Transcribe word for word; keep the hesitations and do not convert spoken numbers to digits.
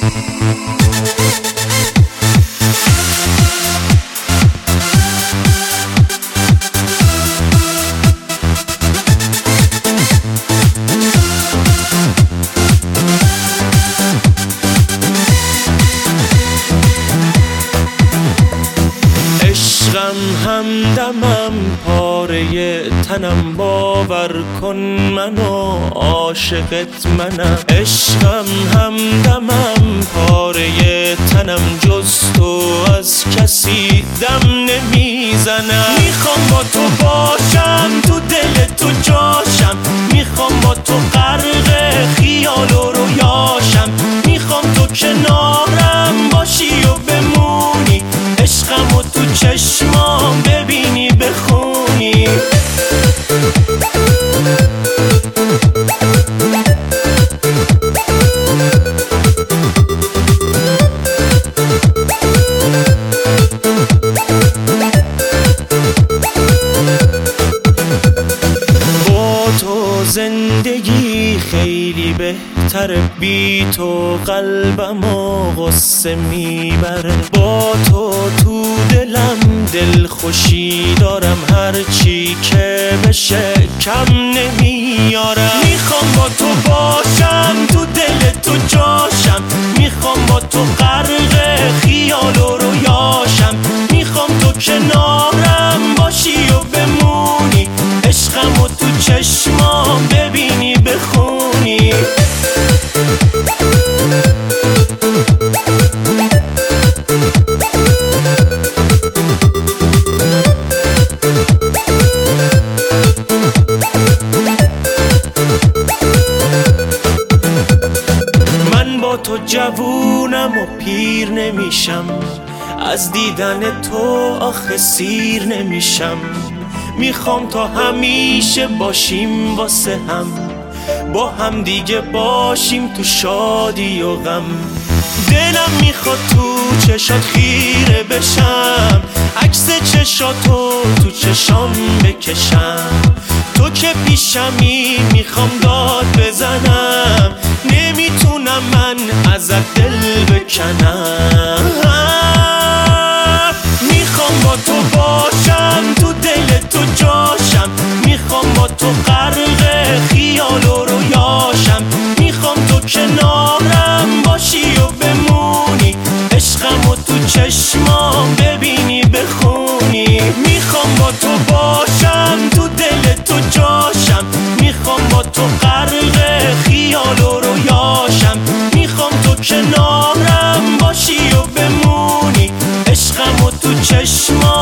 عشقم همدمم پاره تنم، باور کن منو عاشقت منم. عشقم همدمم پاره تنم، جز تو از کسی دم نمیزنم. میخوام با تو باشم، تو دل تو جاشم، میخوام با تو غرق خیال و رویاشم. میخوام تو کنارم باشی و بمونی، عشقم و تو چشمام ببینی بخونی. با تو زندگی خیلی بهتره، بی تو قلبمو غصه میبره. با تو تو دلم دل خوشی دارم، هرچی که بشه کم نمیارم. میخوام با تو باشم، تو دل تو جاشم، میخوام با تو غرق خیال و رویاشم. میخوام تو کنارم باشی و بمونی، عشقم و تو چشمام ببینی بخونی. من با تو جوونم و پیر نمیشم، از دیدن تو آخه سیر نمیشم. میخوام تا همیشه باشیم واسه هم، با هم دیگه باشیم تو شادی و غم. دلم میخواد تو چشات خیره بشم، عکس چشاتو تو چشام بکشم. تو که پیشمی میخوام داد بزنم، نمیتونم من ازت دل بکنم. میخوام با تو باشم، تو دل تو جاشم، میخوام با تو غرق خیال و رویاشم. میخوام تو کنارم باشی و بمونی، عشقم و تو چشمام ببینی بخونی. میخوام با تو باشم، تو دل تو جاشم، میخوام با تو غرق خیال و رویاشم. میخوام تو کنارم باشی و بمونی، عشقم و تو چشمام